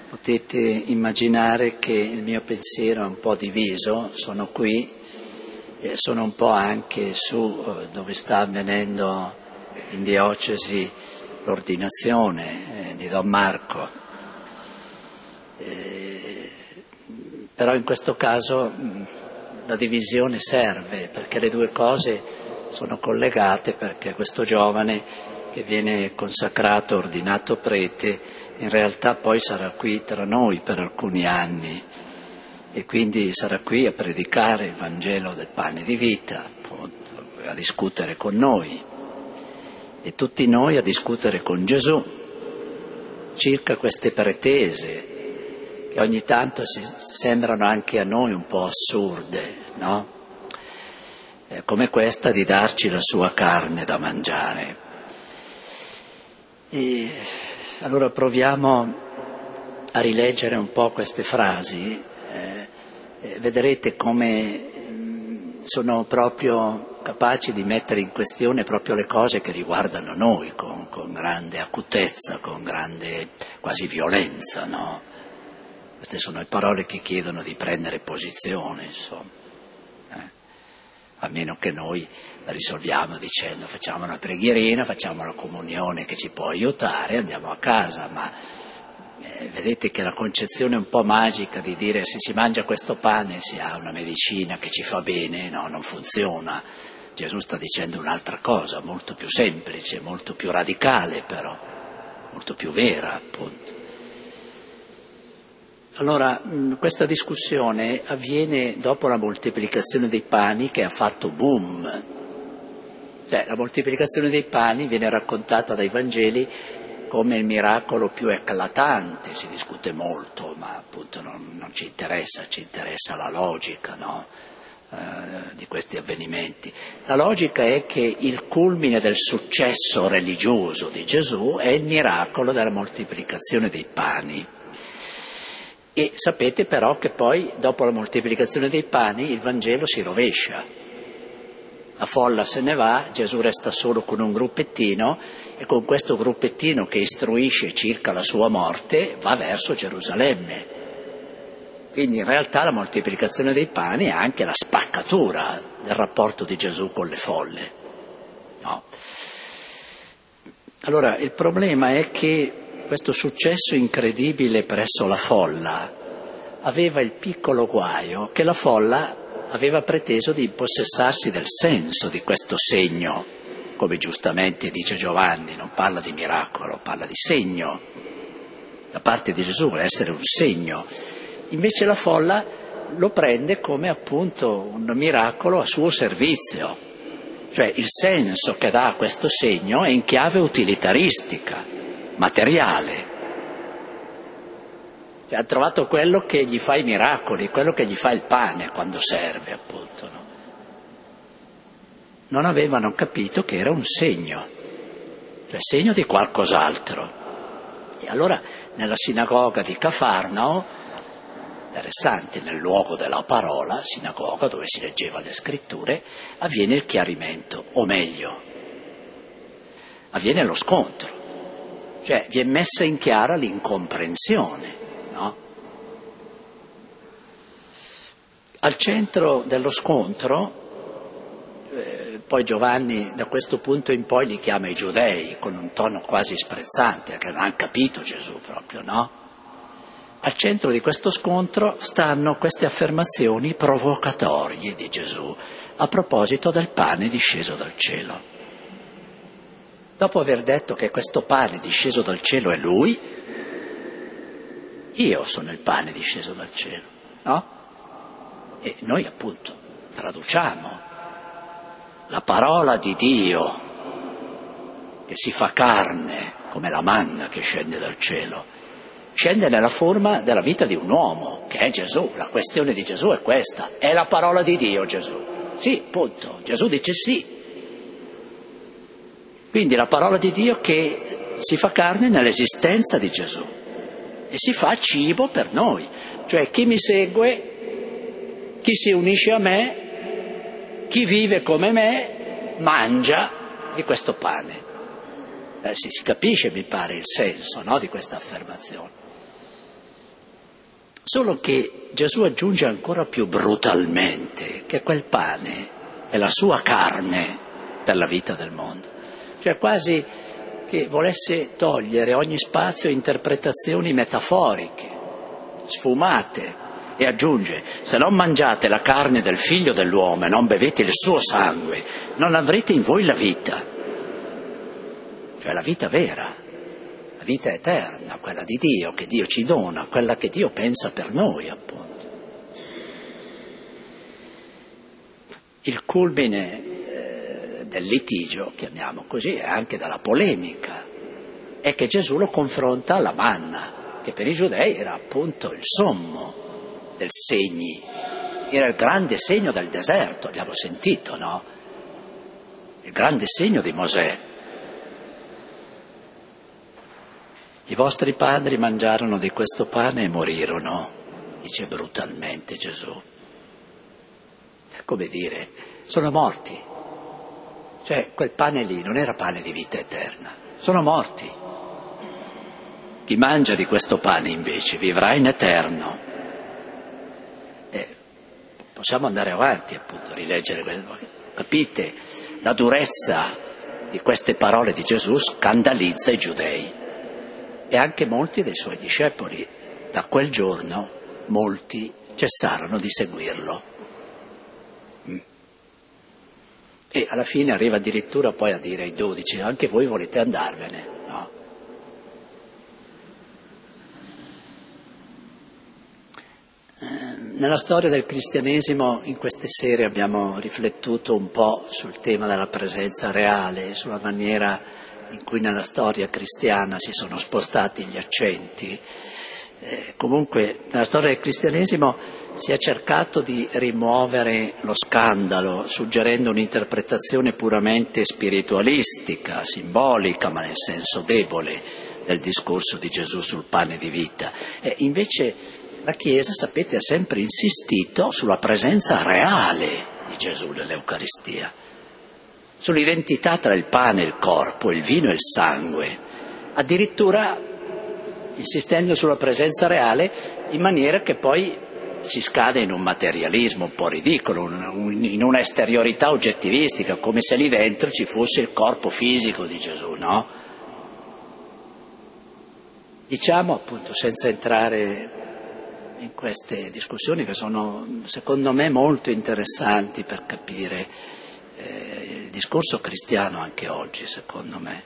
Potete immaginare che il mio pensiero è un po' diviso, sono qui e sono un po' anche su dove sta avvenendo in diocesi l'ordinazione di Don Marco. Però in questo caso la divisione serve, perché le due cose sono collegate, perché questo giovane che viene consacrato, ordinato prete, in realtà poi sarà qui tra noi per alcuni anni e quindi sarà qui a predicare il Vangelo del pane di vita, appunto, a discutere con noi e tutti noi a discutere con Gesù circa queste pretese che ogni tanto sembrano anche a noi un po' assurde, no? Come questa di darci la sua carne da mangiare. E allora proviamo a rileggere un po' queste frasi, vedrete come sono proprio capaci di mettere in questione proprio le cose che riguardano noi, con grande acutezza, con grande quasi violenza, no? Queste sono le parole che chiedono di prendere posizione, insomma. A meno che noi la risolviamo dicendo facciamo una preghierina, facciamo la comunione che ci può aiutare, andiamo a casa, ma vedete che la concezione un po' magica di dire se si mangia questo pane si ha una medicina che ci fa bene, no, non funziona. Gesù sta dicendo un'altra cosa, molto più semplice, molto più radicale però, molto più vera appunto. Allora, questa discussione avviene dopo la moltiplicazione dei pani che ha fatto boom. Cioè, la moltiplicazione dei pani viene raccontata dai Vangeli come il miracolo più eclatante, si discute molto, ma appunto non ci interessa la logica, no? Di questi avvenimenti. La logica è che il culmine del successo religioso di Gesù è il miracolo della moltiplicazione dei pani. E sapete però che poi, dopo la moltiplicazione dei pani, il Vangelo si rovescia. La folla se ne va, Gesù resta solo con un gruppettino e con questo gruppettino che istruisce circa la sua morte va verso Gerusalemme. Quindi in realtà la moltiplicazione dei pani è anche la spaccatura del rapporto di Gesù con le folle. No. Allora, il problema è che questo successo incredibile presso la folla aveva il piccolo guaio che la folla aveva preteso di impossessarsi del senso di questo segno, come giustamente dice Giovanni, non parla di miracolo, parla di segno. Da parte di Gesù vuole essere un segno. Invece la folla lo prende come appunto un miracolo a suo servizio. Cioè il senso che dà a questo segno è in chiave utilitaristica, materiale. Cioè, ha trovato quello che gli fa i miracoli, quello che gli fa il pane quando serve, appunto. No? Non avevano capito che era un segno, cioè segno di qualcos'altro. E allora nella sinagoga di Cafarnao, interessante, nel luogo della parola, sinagoga dove si leggeva le scritture, avviene il chiarimento, o meglio, avviene lo scontro. Cioè viene messa in chiara l'incomprensione, no? Al centro dello scontro, poi Giovanni da questo punto in poi li chiama i giudei con un tono quasi sprezzante, che non hanno capito Gesù proprio, no? Al centro di questo scontro stanno queste affermazioni provocatorie di Gesù a proposito del pane disceso dal cielo. Dopo aver detto che questo pane disceso dal cielo è Lui, io sono il pane disceso dal cielo, no? E noi appunto traduciamo la parola di Dio che si fa carne, come la manna che scende dal cielo, scende nella forma della vita di un uomo, che è Gesù. La questione di Gesù è questa, è la parola di Dio Gesù. Sì, punto. Gesù dice sì. Quindi la parola di Dio che si fa carne nell'esistenza di Gesù e si fa cibo per noi. Cioè chi mi segue, chi si unisce a me, chi vive come me, mangia di questo pane. Si capisce, mi pare, il senso, no, di questa affermazione. Solo che Gesù aggiunge ancora più brutalmente che quel pane è la sua carne per la vita del mondo. Cioè quasi che volesse togliere ogni spazio a interpretazioni metaforiche, sfumate, e aggiunge: se non mangiate la carne del figlio dell'uomo e non bevete il suo sangue, non avrete in voi la vita. Cioè la vita vera, la vita eterna, quella di Dio, che Dio ci dona, quella che Dio pensa per noi, appunto. Il culmine del litigio, chiamiamo così, e anche della polemica, è che Gesù lo confronta alla manna, che per i giudei era appunto il sommo del segni, era il grande segno del deserto, abbiamo sentito, no? Il grande segno di Mosè. I vostri padri mangiarono di questo pane e morirono, dice brutalmente Gesù. Come dire, sono morti. Cioè, quel pane lì non era pane di vita eterna, sono morti. Chi mangia di questo pane invece vivrà in eterno. Possiamo andare avanti, appunto, rileggere quello. Capite? La durezza di queste parole di Gesù scandalizza i giudei e anche molti dei suoi discepoli. Da quel giorno molti cessarono di seguirlo. E alla fine arriva addirittura poi a dire ai 12: anche voi volete andarvene, no? Nella storia del cristianesimo in queste sere abbiamo riflettuto un po' sul tema della presenza reale, sulla maniera in cui nella storia cristiana si sono spostati gli accenti. Comunque nella storia del cristianesimo si è cercato di rimuovere lo scandalo, suggerendo un'interpretazione puramente spiritualistica, simbolica, ma nel senso debole, del discorso di Gesù sul pane di vita. Invece la Chiesa, sapete, ha sempre insistito sulla presenza reale di Gesù nell'Eucaristia, sull'identità tra il pane e il corpo, il vino e il sangue, addirittura insistendo sulla presenza reale in maniera che poi si scade in un materialismo un po' ridicolo, in una esteriorità oggettivistica, come se lì dentro ci fosse il corpo fisico di Gesù, no? Diciamo, appunto, senza entrare in queste discussioni che sono, secondo me, molto interessanti per capire il discorso cristiano anche oggi, secondo me.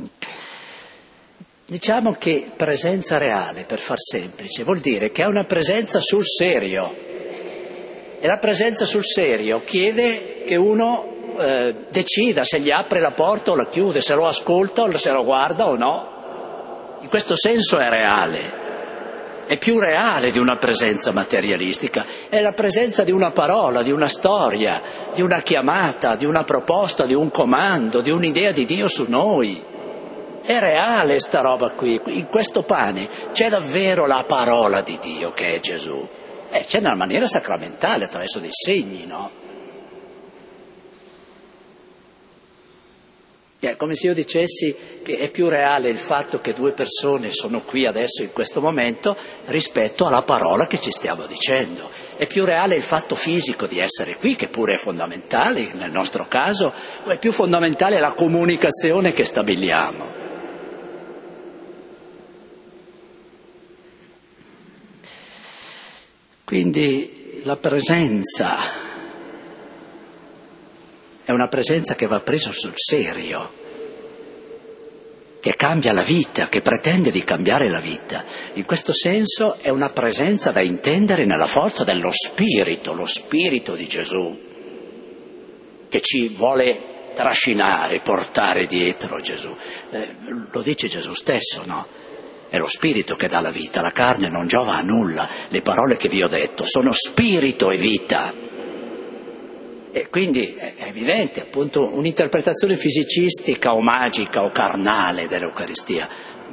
Diciamo che presenza reale, per far semplice, vuol dire che è una presenza sul serio. E la presenza sul serio chiede che uno decida se gli apre la porta o la chiude, se lo ascolta o se lo guarda o no. In questo senso è reale. È più reale di una presenza materialistica, è la presenza di una parola, di una storia, di una chiamata, di una proposta, di un comando, di un'idea di Dio su noi. È reale sta roba qui, in questo pane c'è davvero la parola di Dio che è Gesù, c'è nella maniera sacramentale, attraverso dei segni, no? È come se io dicessi che è più reale il fatto che due persone sono qui adesso in questo momento rispetto alla parola che ci stiamo dicendo. È più reale il fatto fisico di essere qui, che pure è fondamentale nel nostro caso, o è più fondamentale la comunicazione che stabiliamo? Quindi la presenza è una presenza che va presa sul serio, che cambia la vita, che pretende di cambiare la vita. In questo senso è una presenza da intendere nella forza dello Spirito, lo Spirito di Gesù, che ci vuole trascinare, portare dietro Gesù. Lo dice Gesù stesso, no? È lo Spirito che dà la vita, la carne non giova a nulla. Le parole che vi ho detto sono Spirito e vita. E quindi è evidente, appunto, un'interpretazione fisicistica o magica o carnale dell'Eucaristia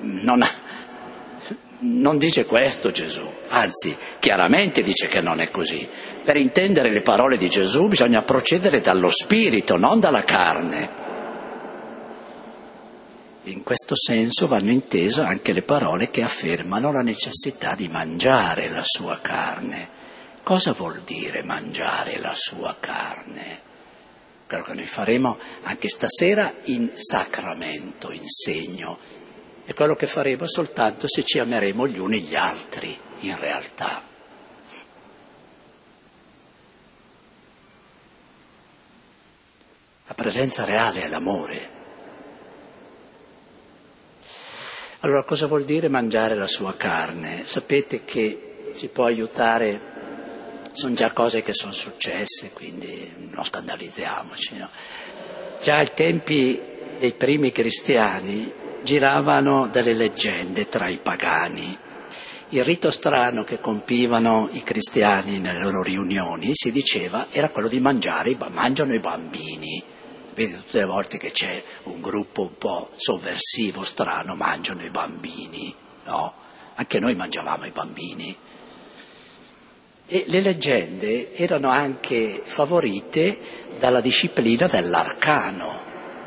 non dice questo Gesù, anzi chiaramente dice che non è così. Per intendere le parole di Gesù bisogna procedere dallo Spirito, non dalla carne. In questo senso vanno intese anche le parole che affermano la necessità di mangiare la sua carne. Cosa vuol dire mangiare la sua carne? Quello che noi faremo anche stasera in sacramento, in segno, è quello che faremo soltanto se ci ameremo gli uni gli altri, in realtà. La presenza reale è l'amore. Allora, cosa vuol dire mangiare la sua carne? Sapete che ci può aiutare, sono già cose che sono successe, quindi non scandalizziamoci, no? Già ai tempi dei primi cristiani giravano delle leggende tra i pagani. Il rito strano che compivano i cristiani nelle loro riunioni, si diceva, era quello di mangiare, mangiano i bambini. Vedete, tutte le volte che c'è un gruppo un po' sovversivo, strano, mangiano i bambini, no? Anche noi mangiavamo i bambini. E le leggende erano anche favorite dalla disciplina dell'arcano.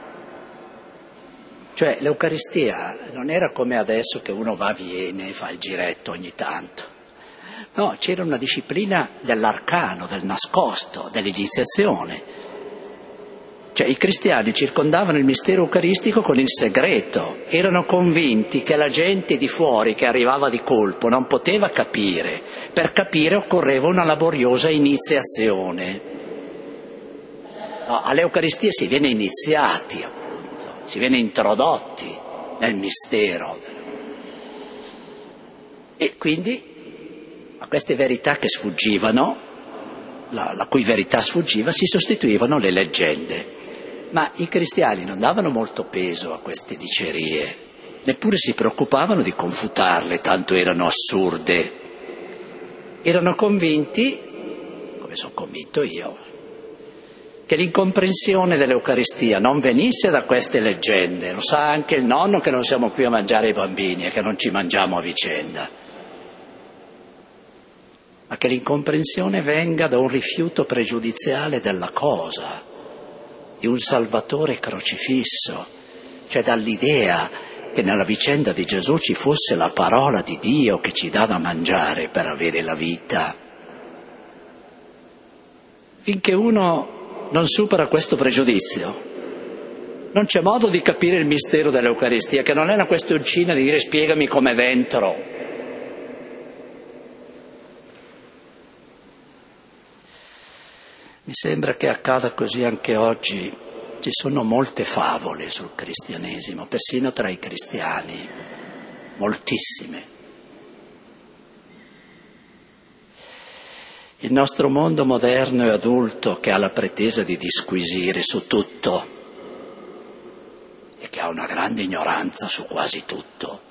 Cioè l'Eucaristia non era come adesso che uno va, viene, fa il giretto ogni tanto. No, c'era una disciplina dell'arcano, del nascosto, dell'iniziazione. Cioè i cristiani circondavano il mistero eucaristico con il segreto, erano convinti che la gente di fuori che arrivava di colpo non poteva capire, per capire occorreva una laboriosa iniziazione. No, all'Eucaristia si viene iniziati, appunto, si viene introdotti nel mistero. E quindi a queste verità che sfuggivano, la cui verità sfuggiva, si sostituivano le leggende. Ma i cristiani non davano molto peso a queste dicerie, neppure si preoccupavano di confutarle, tanto erano assurde. Erano convinti, come sono convinto io, che l'incomprensione dell'Eucaristia non venisse da queste leggende. Lo sa anche il nonno che non siamo qui a mangiare i bambini e che non ci mangiamo a vicenda, ma che l'incomprensione venga da un rifiuto pregiudiziale della cosa, di un Salvatore crocifisso, cioè dall'idea che nella vicenda di Gesù ci fosse la parola di Dio che ci dà da mangiare per avere la vita. Finché uno non supera questo pregiudizio, non c'è modo di capire il mistero dell'Eucaristia, che non è una questioncina di dire spiegami com'è dentro. Mi sembra che accada così anche oggi. Ci sono molte favole sul cristianesimo, persino tra i cristiani, moltissime. Il nostro mondo moderno e adulto, che ha la pretesa di disquisire su tutto e che ha una grande ignoranza su quasi tutto,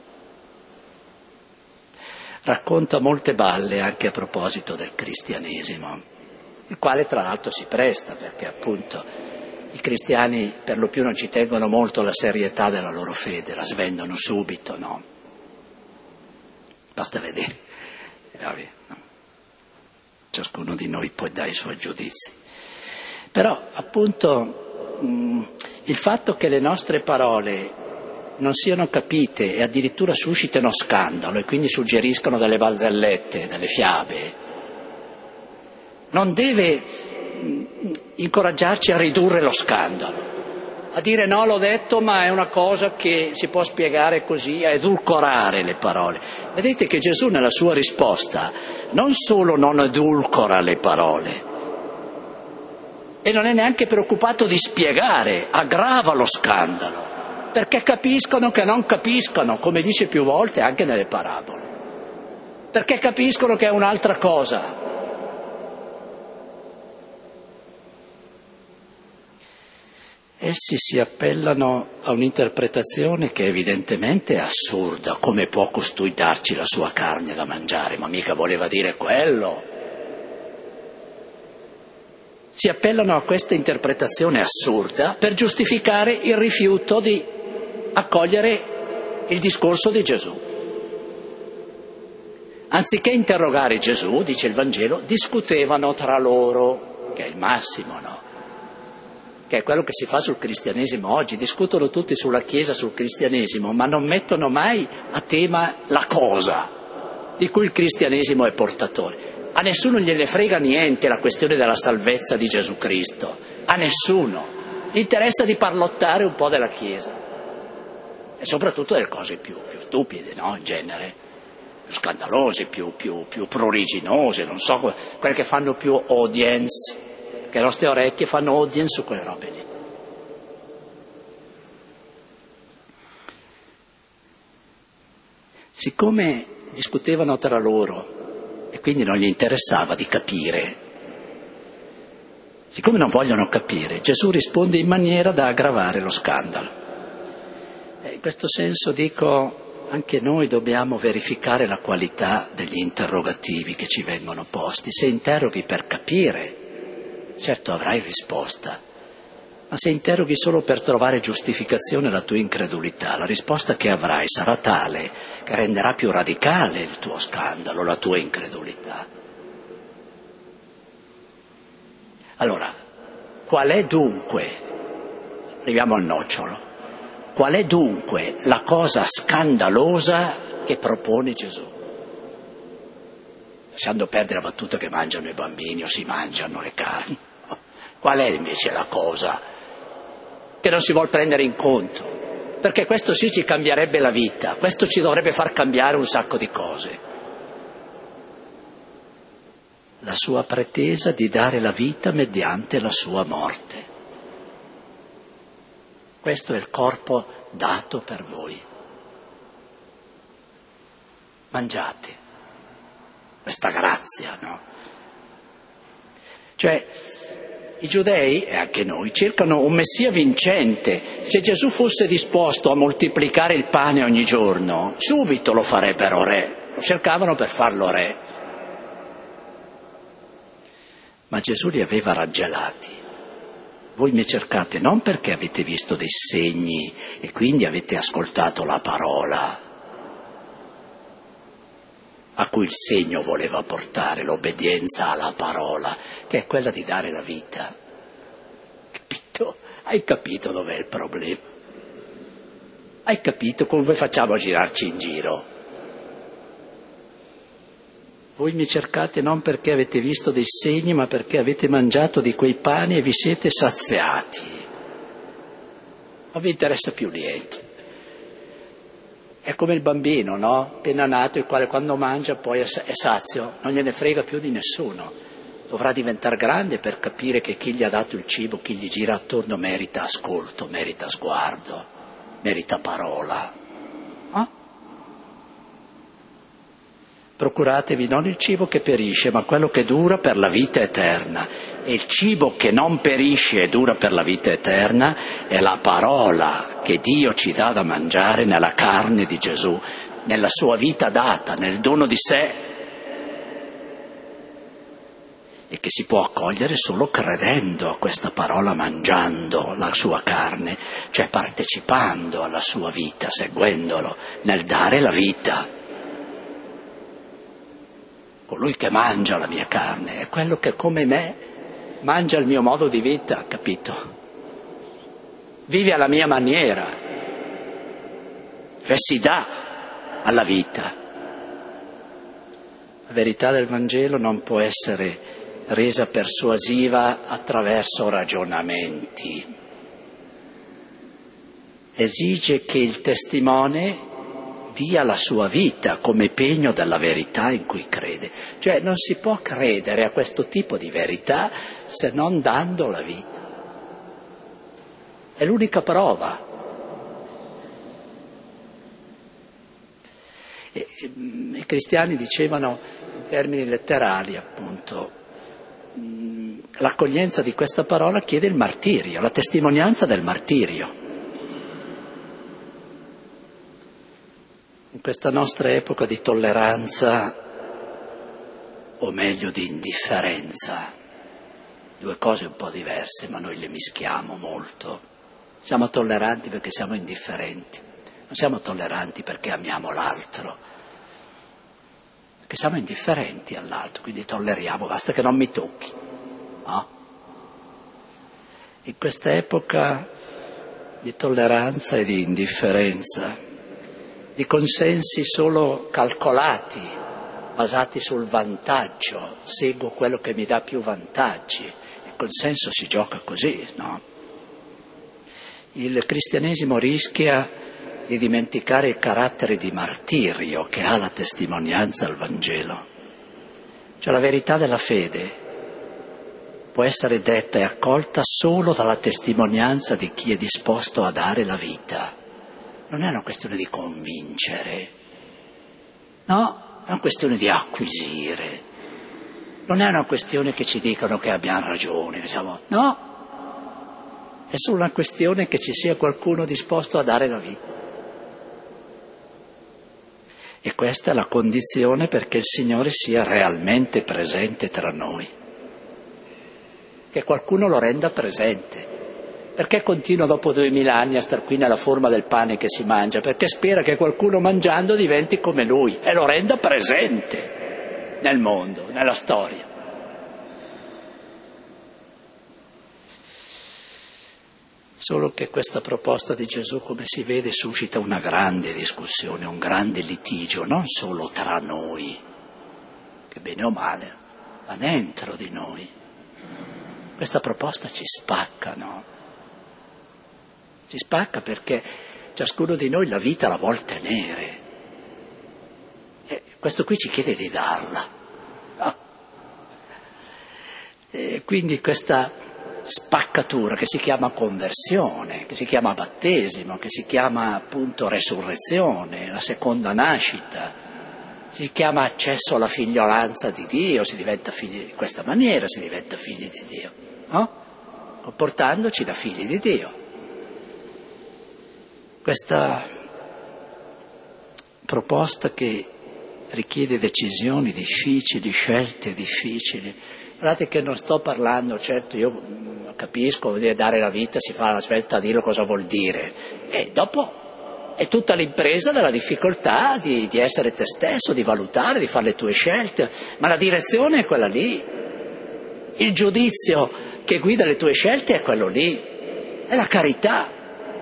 racconta molte balle anche a proposito del cristianesimo, il quale tra l'altro si presta, perché appunto i cristiani per lo più non ci tengono molto alla serietà della loro fede, la svendono subito, no? Basta vedere. No? Ciascuno di noi poi dà i suoi giudizi. Però appunto il fatto che le nostre parole non siano capite e addirittura suscitano scandalo e quindi suggeriscono delle barzellette, delle fiabe, non deve incoraggiarci a ridurre lo scandalo, a dire no, l'ho detto, ma è una cosa che si può spiegare così, a edulcorare le parole. Vedete che Gesù nella sua risposta non solo non edulcora le parole, e non è neanche preoccupato di spiegare, aggrava lo scandalo, perché capiscono che non capiscono, come dice più volte anche nelle parabole, perché capiscono che è un'altra cosa. Essi si appellano a un'interpretazione che evidentemente è assurda. Come può costui darci la sua carne da mangiare? Ma mica voleva dire quello. Si appellano a questa interpretazione assurda per giustificare il rifiuto di accogliere il discorso di Gesù. Anziché interrogare Gesù, dice il Vangelo, discutevano tra loro, che è il massimo, no? che è quello che si fa sul cristianesimo oggi. Discutono tutti sulla Chiesa, sul cristianesimo, ma non mettono mai a tema la cosa di cui il cristianesimo è portatore. A nessuno gliene frega niente la questione della salvezza di Gesù Cristo, a nessuno. Gli interessa di parlottare un po' della Chiesa e soprattutto delle cose più stupide, no? In genere, più scandalose, più pruriginose, non so, quelle che fanno più audience, che le nostre orecchie fanno audience su quelle robe lì. Siccome discutevano tra loro e quindi non gli interessava di capire, siccome non vogliono capire, Gesù risponde in maniera da aggravare lo scandalo. In questo senso dico, anche noi dobbiamo verificare la qualità degli interrogativi che ci vengono posti. Se interroghi per capire, certo avrai risposta, ma se interroghi solo per trovare giustificazione alla tua incredulità, la risposta che avrai sarà tale che renderà più radicale il tuo scandalo, la tua incredulità. Allora, qual è dunque, arriviamo al nocciolo, qual è dunque la cosa scandalosa che propone Gesù? Lasciando perdere la battuta che mangiano i bambini o si mangiano le carni. Qual è invece la cosa che non si vuol prendere in conto? Perché questo sì ci cambierebbe la vita, questo ci dovrebbe far cambiare un sacco di cose. La sua pretesa di dare la vita mediante la sua morte. Questo è il corpo dato per voi. Mangiate questa grazia, no? Cioè, i giudei, e anche noi, cercano un messia vincente. Se Gesù fosse disposto a moltiplicare il pane ogni giorno, subito lo farebbero re. Lo cercavano per farlo re. Ma Gesù li aveva raggelati. Voi mi cercate non perché avete visto dei segni e quindi avete ascoltato la parola a cui il segno voleva portare, l'obbedienza alla parola, che è quella di dare la vita. Capito? Hai capito dov'è il problema? Hai capito come facciamo a girarci in giro? Voi mi cercate non perché avete visto dei segni, ma perché avete mangiato di quei pani e vi siete saziati. Non vi interessa più niente. È come il bambino, no? Appena nato, il quale quando mangia poi è sazio, non gliene frega più di nessuno. Dovrà diventare grande per capire che chi gli ha dato il cibo, chi gli gira attorno merita ascolto, merita sguardo, merita parola. Procuratevi non il cibo che perisce, ma quello che dura per la vita eterna. E il cibo che non perisce e dura per la vita eterna è la parola che Dio ci dà da mangiare nella carne di Gesù, nella sua vita data, nel dono di sé, e che si può accogliere solo credendo a questa parola, mangiando la sua carne, cioè partecipando alla sua vita, seguendolo, nel dare la vita. Colui che mangia la mia carne è quello che come me mangia il mio modo di vita, capito? Vive alla mia maniera, cioè si dà alla vita. La verità del Vangelo non può essere resa persuasiva attraverso ragionamenti. Esige che il testimone dia la sua vita come pegno della verità in cui crede. Cioè non si può credere a questo tipo di verità se non dando la vita. È l'unica prova. I cristiani dicevano in termini letterali, appunto, l'accoglienza di questa parola chiede il martirio, la testimonianza del martirio. In questa nostra epoca di tolleranza, o meglio di indifferenza, due cose un po' diverse, ma noi le mischiamo molto. Siamo tolleranti perché siamo indifferenti, non siamo tolleranti perché amiamo l'altro, perché siamo indifferenti all'altro, quindi tolleriamo, basta che non mi tocchi, no? In questa epoca di tolleranza e di indifferenza, di consensi solo calcolati, basati sul vantaggio, seguo quello che mi dà più vantaggi. Il consenso si gioca così, no? Il cristianesimo rischia di dimenticare il carattere di martirio che ha la testimonianza al Vangelo. Cioè la verità della fede può essere detta e accolta solo dalla testimonianza di chi è disposto a dare la vita. Non è una questione di convincere, no, è una questione di acquisire. Non è una questione che ci dicono che abbiamo ragione, no, è solo una questione che ci sia qualcuno disposto a dare la vita. E questa è la condizione perché il Signore sia realmente presente tra noi. Che qualcuno lo renda presente. Perché continua dopo 2000 anni a star qui nella forma del pane che si mangia? Perché spera che qualcuno mangiando diventi come lui e lo renda presente nel mondo, nella storia. Solo che questa proposta di Gesù, come si vede, suscita una grande discussione, un grande litigio, non solo tra noi, che bene o male, ma dentro di noi. Questa proposta ci spacca, no? Ci spacca perché ciascuno di noi la vita la vuol tenere. E questo qui ci chiede di darla. No? E quindi questa spaccatura che si chiama conversione, che si chiama battesimo, che si chiama appunto resurrezione, la seconda nascita, si chiama accesso alla figliolanza di Dio, si diventa figli di questa maniera, si diventa figli di Dio, no? Comportandoci da figli di Dio. Questa proposta che richiede decisioni difficili, scelte difficili. Guardate che non sto parlando, certo io capisco, vuol dire dare la vita, si fa la svelta a dire cosa vuol dire. E dopo è tutta l'impresa della difficoltà di essere te stesso, di valutare, di fare le tue scelte. Ma la direzione è quella lì. Il giudizio che guida le tue scelte è quello lì. È la carità.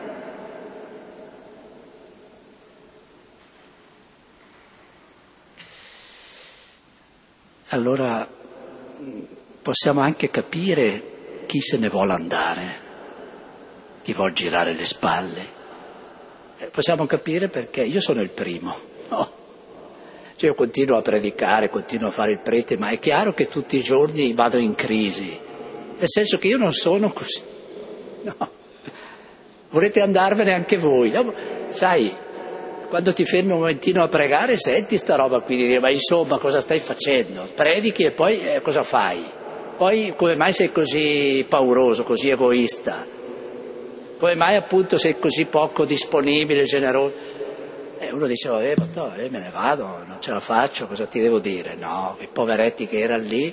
Allora possiamo anche capire chi se ne vuole andare, chi vuol girare le spalle. Possiamo capire perché io sono il primo, no? Cioè io continuo a predicare, continuo a fare il prete, ma è chiaro che tutti i giorni vado in crisi, nel senso che io non sono così, no? Volete andarvene anche voi, no? Sai, quando ti fermi un momentino a pregare senti sta roba qui di dire ma insomma cosa stai facendo? Predichi e poi cosa fai? Poi come mai sei così pauroso, così egoista? Come mai appunto sei così poco disponibile, generoso? Uno dice vabbè me ne vado, non ce la faccio, cosa ti devo dire? No, i poveretti che erano lì,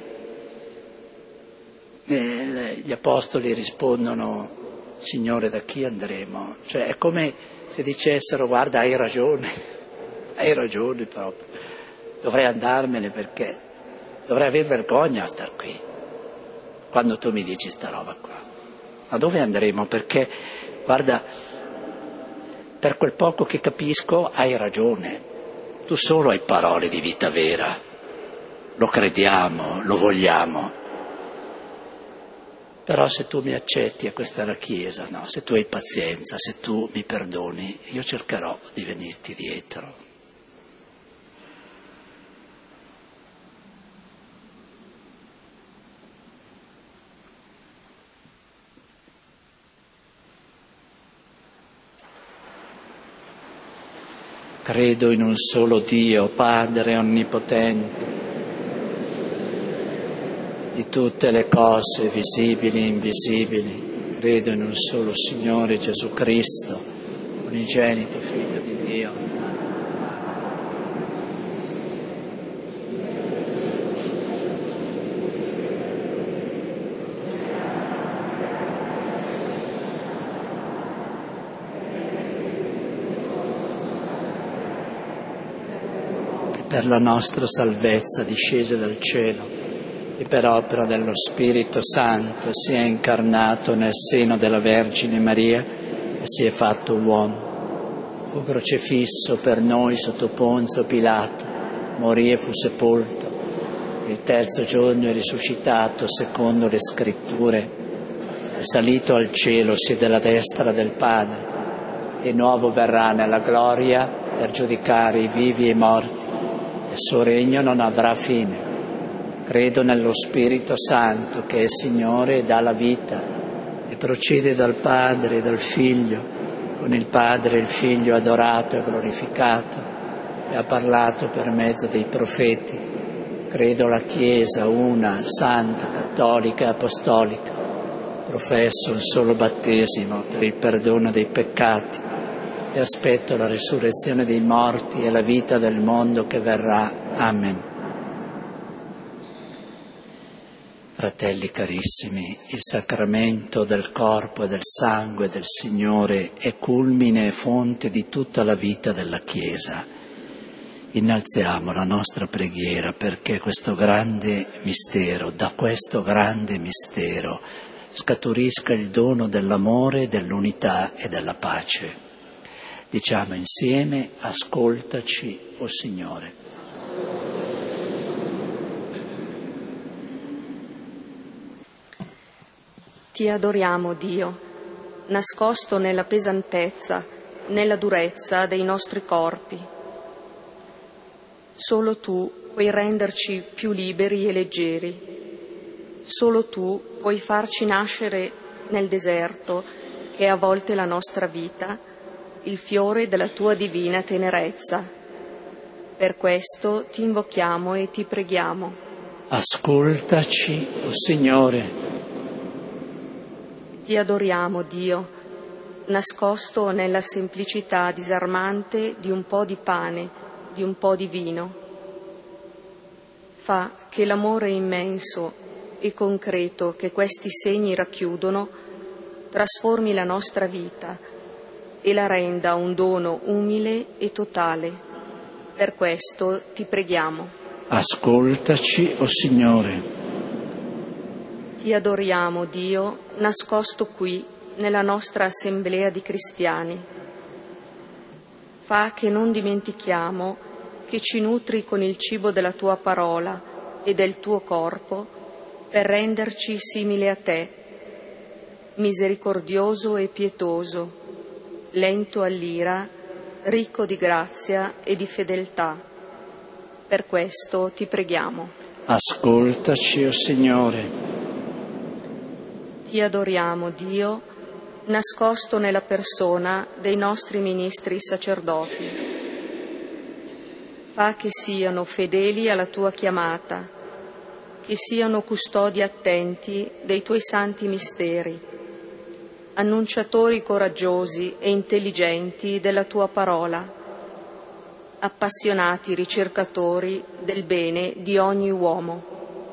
gli apostoli rispondono Signore da chi andremo? Cioè è come se dicessero guarda hai ragione proprio, dovrei andarmene perché dovrei aver vergogna a star qui quando tu mi dici sta roba qua. Ma dove andremo? Perché guarda, per quel poco che capisco hai ragione, tu solo hai parole di vita vera, lo crediamo, lo vogliamo. Però se tu mi accetti, e questa è la Chiesa, no? Se tu hai pazienza, se tu mi perdoni, io cercherò di venirti dietro. Credo in un solo Dio, Padre onnipotente, di tutte le cose visibili e invisibili. Credo in un solo Signore Gesù Cristo, unigenito Figlio di Dio. Che per la nostra salvezza discese dal cielo che per opera dello Spirito Santo si è incarnato nel seno della Vergine Maria e si è fatto uomo. Fu crocifisso per noi sotto Ponzio Pilato, morì e fu sepolto. Il terzo giorno è risuscitato secondo le Scritture, è salito al cielo, siede alla destra del Padre, di nuovo verrà nella gloria per giudicare i vivi e i morti. Il suo regno non avrà fine. Credo nello Spirito Santo che è Signore e dà la vita e procede dal Padre e dal Figlio. Con il Padre e il Figlio adorato e glorificato e ha parlato per mezzo dei profeti. Credo la Chiesa una, santa, cattolica e apostolica. Professo il solo battesimo per il perdono dei peccati e aspetto la resurrezione dei morti e la vita del mondo che verrà. Amen. Fratelli carissimi, il sacramento del corpo e del sangue del Signore è culmine e fonte di tutta la vita della Chiesa. Innalziamo la nostra preghiera perché questo grande mistero, da questo grande mistero, scaturisca il dono dell'amore, dell'unità e della pace. Diciamo insieme: ascoltaci, o Signore. Ti adoriamo, Dio, nascosto nella pesantezza, nella durezza dei nostri corpi. Solo tu puoi renderci più liberi e leggeri. Solo tu puoi farci nascere nel deserto, che è a volte la nostra vita, il fiore della tua divina tenerezza. Per questo ti invochiamo e ti preghiamo. Ascoltaci, o Signore. Ti adoriamo, Dio, nascosto nella semplicità disarmante di un po' di pane, di un po' di vino. Fa che l'amore immenso e concreto che questi segni racchiudono trasformi la nostra vita e la renda un dono umile e totale. Per questo ti preghiamo. Ascoltaci, o Signore. Ti adoriamo, Dio, nascosto qui nella nostra assemblea di cristiani. Fa che non dimentichiamo che ci nutri con il cibo della tua parola e del tuo corpo per renderci simili a te, misericordioso e pietoso, lento all'ira, ricco di grazia e di fedeltà. Per questo ti preghiamo. Ascoltaci, o Signore. Ti adoriamo, Dio, nascosto nella persona dei nostri ministri sacerdoti. Fa che siano fedeli alla tua chiamata, che siano custodi attenti dei tuoi santi misteri, annunciatori coraggiosi e intelligenti della tua parola, appassionati ricercatori del bene di ogni uomo.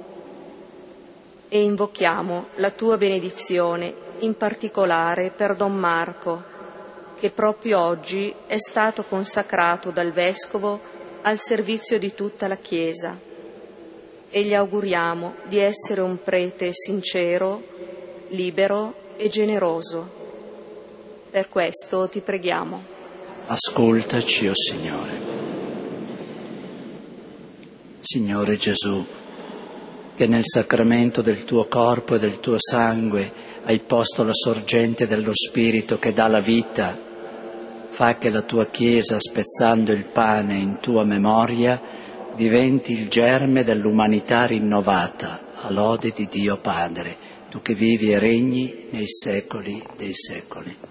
E invochiamo la tua benedizione, in particolare per Don Marco, che proprio oggi è stato consacrato dal Vescovo al servizio di tutta la Chiesa. E gli auguriamo di essere un prete sincero, libero e generoso. Per questo ti preghiamo. Ascoltaci, o Signore. Signore Gesù, che nel sacramento del tuo corpo e del tuo sangue hai posto la sorgente dello Spirito che dà la vita, fa che la tua Chiesa, spezzando il pane in tua memoria, diventi il germe dell'umanità rinnovata, a lode di Dio Padre, tu che vivi e regni nei secoli dei secoli.